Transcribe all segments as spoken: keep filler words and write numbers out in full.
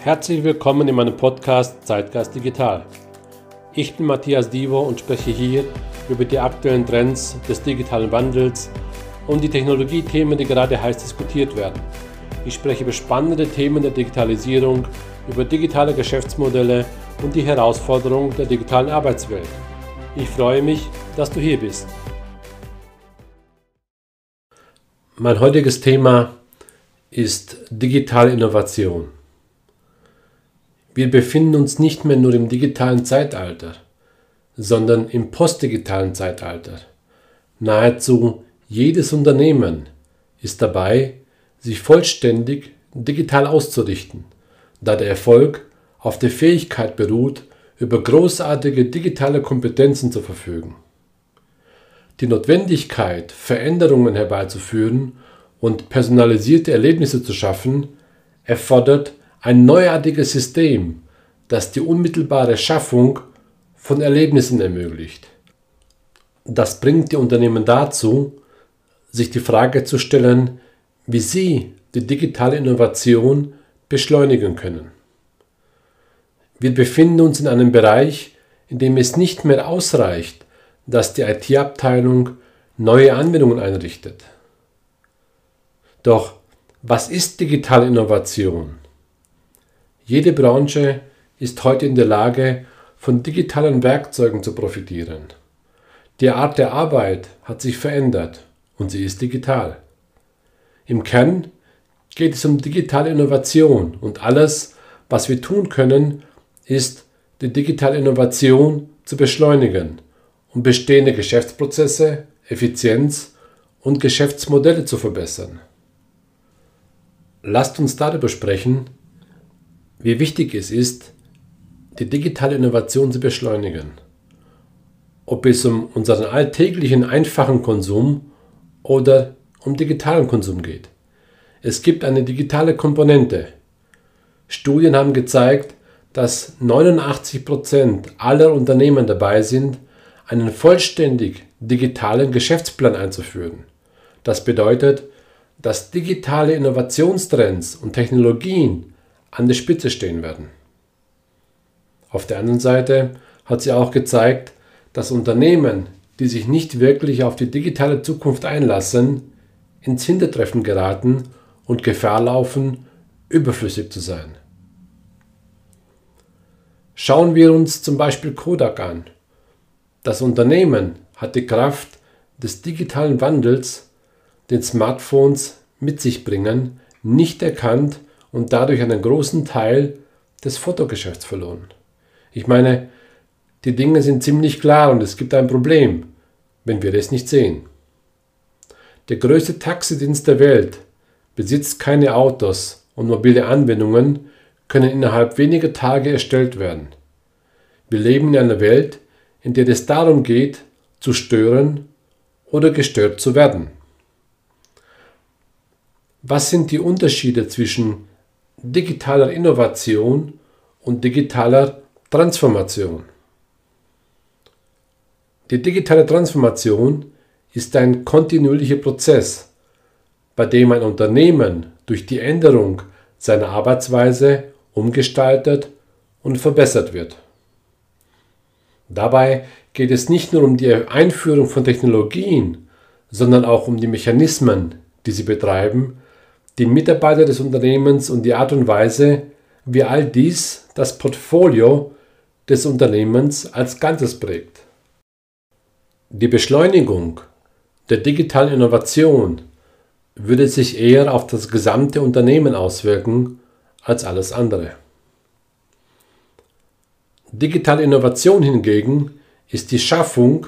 Herzlich willkommen in meinem Podcast Zeitgeist Digital. Ich bin Matthias Divo und spreche hier über die aktuellen Trends des digitalen Wandels und die Technologiethemen, die gerade heiß diskutiert werden. Ich spreche über spannende Themen der Digitalisierung, über digitale Geschäftsmodelle und die Herausforderungen der digitalen Arbeitswelt. Ich freue mich, dass du hier bist. Mein heutiges Thema ist digitale Innovation. Wir befinden uns nicht mehr nur im digitalen Zeitalter, sondern im postdigitalen Zeitalter. Nahezu jedes Unternehmen ist dabei, sich vollständig digital auszurichten, da der Erfolg auf der Fähigkeit beruht, über großartige digitale Kompetenzen zu verfügen. Die Notwendigkeit, Veränderungen herbeizuführen und personalisierte Erlebnisse zu schaffen, erfordert ein neuartiges System, das die unmittelbare Schaffung von Erlebnissen ermöglicht. Das bringt die Unternehmen dazu, sich die Frage zu stellen, wie sie die digitale Innovation beschleunigen können. Wir befinden uns in einem Bereich, in dem es nicht mehr ausreicht, dass die I T-Abteilung neue Anwendungen einrichtet. Doch was ist digitale Innovation? Jede Branche ist heute in der Lage, von digitalen Werkzeugen zu profitieren. Die Art der Arbeit hat sich verändert und sie ist digital. Im Kern geht es um digitale Innovation und alles, was wir tun können, ist, die digitale Innovation zu beschleunigen, um bestehende Geschäftsprozesse, Effizienz und Geschäftsmodelle zu verbessern. Lasst uns darüber sprechen, wie wichtig es ist, die digitale Innovation zu beschleunigen. Ob es um unseren alltäglichen, einfachen Konsum oder um digitalen Konsum geht. Es gibt eine digitale Komponente. Studien haben gezeigt, dass neunundachtzig Prozent aller Unternehmen dabei sind, einen vollständig digitalen Geschäftsplan einzuführen. Das bedeutet, dass digitale Innovationstrends und Technologien an der Spitze stehen werden. Auf der anderen Seite hat sie auch gezeigt, dass Unternehmen, die sich nicht wirklich auf die digitale Zukunft einlassen, ins Hintertreffen geraten und Gefahr laufen, überflüssig zu sein. Schauen wir uns zum Beispiel Kodak an. Das Unternehmen hat die Kraft des digitalen Wandels, den Smartphones mit sich bringen, nicht erkannt und dadurch einen großen Teil des Fotogeschäfts verloren. Ich meine, die Dinge sind ziemlich klar und es gibt ein Problem, wenn wir es nicht sehen. Der größte Taxidienst der Welt besitzt keine Autos und mobile Anwendungen können innerhalb weniger Tage erstellt werden. Wir leben in einer Welt, in der es darum geht, zu stören oder gestört zu werden. Was sind die Unterschiede zwischen digitaler Innovation und digitaler Transformation? Die digitale Transformation ist ein kontinuierlicher Prozess, bei dem ein Unternehmen durch die Änderung seiner Arbeitsweise umgestaltet und verbessert wird. Dabei geht es nicht nur um die Einführung von Technologien, sondern auch um die Mechanismen, die sie betreiben, die Mitarbeiter des Unternehmens und die Art und Weise, wie all dies das Portfolio des Unternehmens als Ganzes prägt. Die Beschleunigung der digitalen Innovation würde sich eher auf das gesamte Unternehmen auswirken als alles andere. Digitale Innovation hingegen ist die Schaffung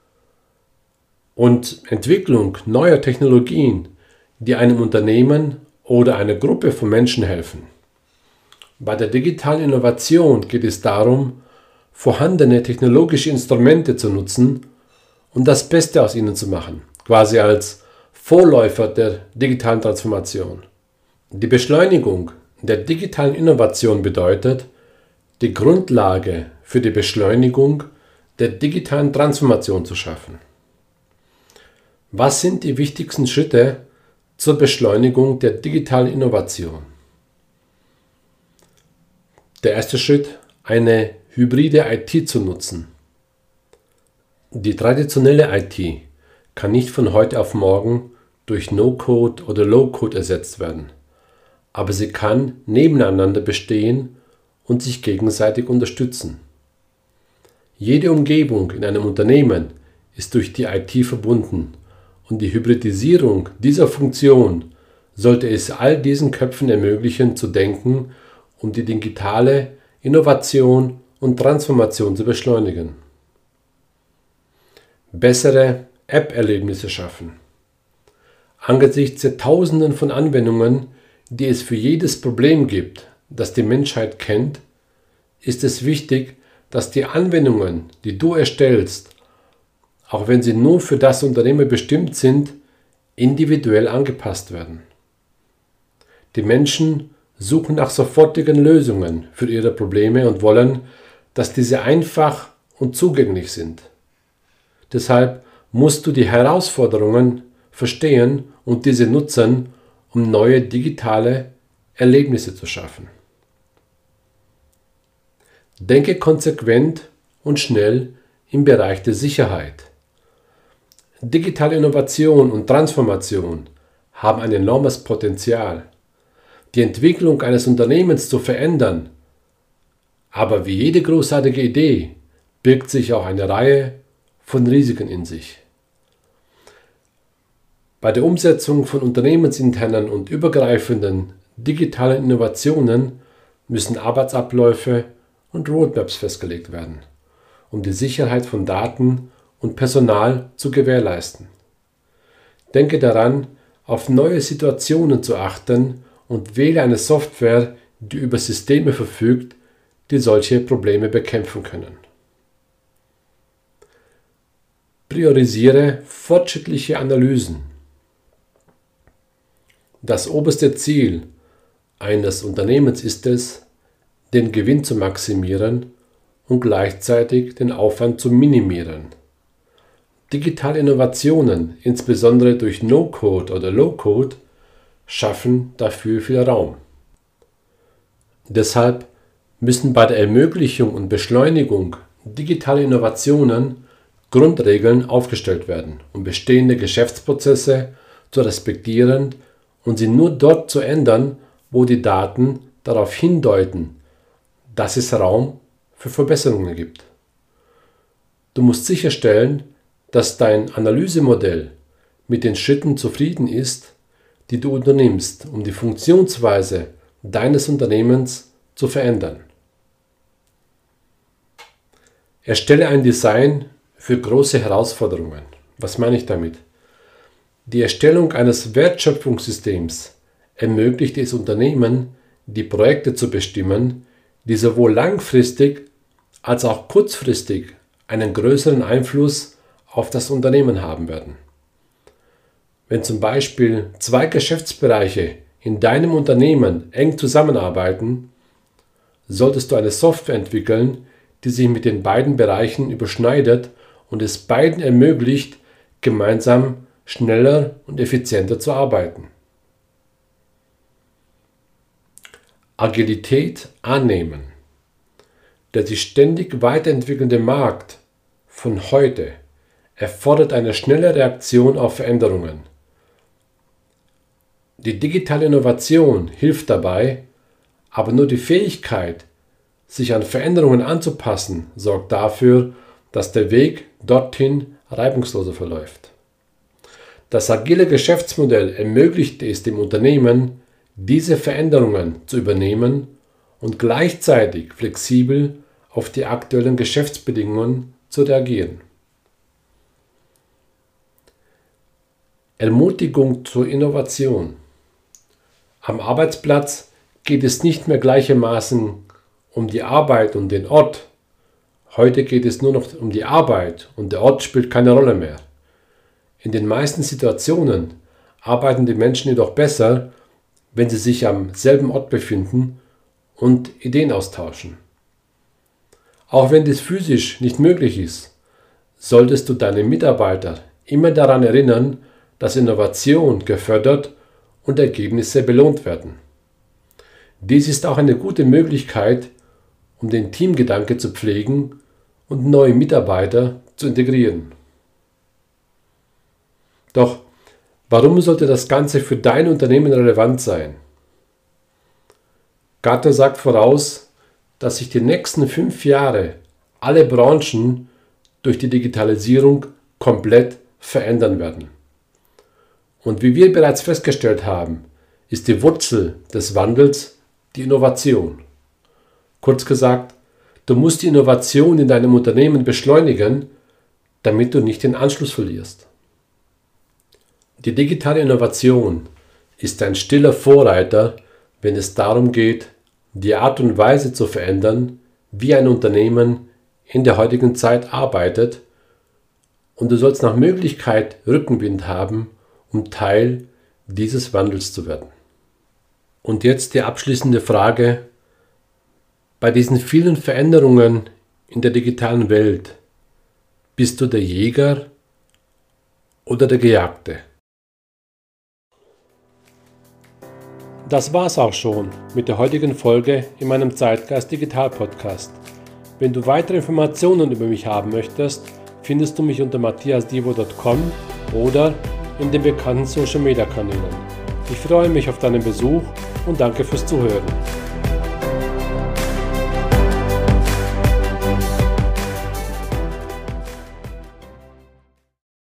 und Entwicklung neuer Technologien, die einem Unternehmen oder einer Gruppe von Menschen helfen. Bei der digitalen Innovation geht es darum, vorhandene technologische Instrumente zu nutzen und das Beste aus ihnen zu machen, quasi als Vorläufer der digitalen Transformation. Die Beschleunigung der digitalen Innovation bedeutet, die Grundlage für die Beschleunigung der digitalen Transformation zu schaffen. Was sind die wichtigsten Schritte zur Beschleunigung der digitalen Innovation? Der erste Schritt, eine hybride I T zu nutzen. Die traditionelle I T kann nicht von heute auf morgen durch No-Code oder Low-Code ersetzt werden, aber sie kann nebeneinander bestehen und sich gegenseitig unterstützen. Jede Umgebung in einem Unternehmen ist durch die I T verbunden und die Hybridisierung dieser Funktion sollte es all diesen Köpfen ermöglichen, zu denken, um die digitale Innovation und Transformation zu beschleunigen. Bessere App-Erlebnisse schaffen. Angesichts der Tausenden von Anwendungen, die es für jedes Problem gibt, das die Menschheit kennt, ist es wichtig, dass die Anwendungen, die du erstellst, auch wenn sie nur für das Unternehmen bestimmt sind, individuell angepasst werden. Die Menschen suchen nach sofortigen Lösungen für ihre Probleme und wollen, dass diese einfach und zugänglich sind. Deshalb musst du die Herausforderungen verstehen und diese nutzen, um neue digitale Erlebnisse zu schaffen. Denke konsequent und schnell im Bereich der Sicherheit. Digitale Innovation und Transformation haben ein enormes Potenzial, die Entwicklung eines Unternehmens zu verändern. Aber wie jede großartige Idee birgt sich auch eine Reihe von Risiken in sich. Bei der Umsetzung von unternehmensinternen und übergreifenden digitalen Innovationen müssen Arbeitsabläufe und Roadmaps festgelegt werden, um die Sicherheit von Daten und Personal zu gewährleisten. Denke daran, auf neue Situationen zu achten und wähle eine Software, die über Systeme verfügt, die solche Probleme bekämpfen können. Priorisiere fortschrittliche Analysen. Das oberste Ziel eines Unternehmens ist es, den Gewinn zu maximieren und gleichzeitig den Aufwand zu minimieren. Digitale Innovationen, insbesondere durch No-Code oder Low-Code, schaffen dafür viel Raum. Deshalb müssen bei der Ermöglichung und Beschleunigung digitaler Innovationen Grundregeln aufgestellt werden, um bestehende Geschäftsprozesse zu respektieren und sie nur dort zu ändern, wo die Daten darauf hindeuten, dass es Raum für Verbesserungen gibt. Du musst sicherstellen, dass dein Analysemodell mit den Schritten zufrieden ist, die du unternimmst, um die Funktionsweise deines Unternehmens zu verändern. Erstelle ein Design für große Herausforderungen. Was meine ich damit? Die Erstellung eines Wertschöpfungssystems ermöglicht es Unternehmen, die Projekte zu bestimmen, die sowohl langfristig als auch kurzfristig einen größeren Einfluss auf das Unternehmen haben werden. Wenn zum Beispiel zwei Geschäftsbereiche in deinem Unternehmen eng zusammenarbeiten, solltest du eine Software entwickeln, die sich mit den beiden Bereichen überschneidet und es beiden ermöglicht, gemeinsam schneller und effizienter zu arbeiten. Agilität annehmen. Der sich ständig weiterentwickelnde Markt von heute erfordert eine schnelle Reaktion auf Veränderungen. Die digitale Innovation hilft dabei, aber nur die Fähigkeit, sich an Veränderungen anzupassen, sorgt dafür, dass der Weg dorthin reibungsloser verläuft. Das agile Geschäftsmodell ermöglicht es dem Unternehmen, diese Veränderungen zu übernehmen und gleichzeitig flexibel auf die aktuellen Geschäftsbedingungen zu reagieren. Ermutigung zur Innovation. Am Arbeitsplatz geht es nicht mehr gleichermaßen um die Arbeit und den Ort. Heute geht es nur noch um die Arbeit und der Ort spielt keine Rolle mehr. In den meisten Situationen arbeiten die Menschen jedoch besser, wenn sie sich am selben Ort befinden und Ideen austauschen. Auch wenn dies physisch nicht möglich ist, solltest du deine Mitarbeiter immer daran erinnern, dass Innovation gefördert und Ergebnisse belohnt werden. Dies ist auch eine gute Möglichkeit, um den Teamgedanke zu pflegen und neue Mitarbeiter zu integrieren. Doch warum sollte das Ganze für dein Unternehmen relevant sein? Gartner sagt voraus, dass sich die nächsten fünf Jahre alle Branchen durch die Digitalisierung komplett verändern werden. Und wie wir bereits festgestellt haben, ist die Wurzel des Wandels die Innovation. Kurz gesagt, du musst die Innovation in deinem Unternehmen beschleunigen, damit du nicht den Anschluss verlierst. Die digitale Innovation ist ein stiller Vorreiter, wenn es darum geht, die Art und Weise zu verändern, wie ein Unternehmen in der heutigen Zeit arbeitet, und du sollst nach Möglichkeit Rückenwind haben, um Teil dieses Wandels zu werden. Und jetzt die abschließende Frage: Bei diesen vielen Veränderungen in der digitalen Welt, bist du der Jäger oder der Gejagte? Das war's auch schon mit der heutigen Folge in meinem Zeitgeist Digital Podcast. Wenn du weitere Informationen über mich haben möchtest, findest du mich unter matthias divo punkt com oder in den bekannten Social Media Kanälen. Ich freue mich auf deinen Besuch und danke fürs Zuhören.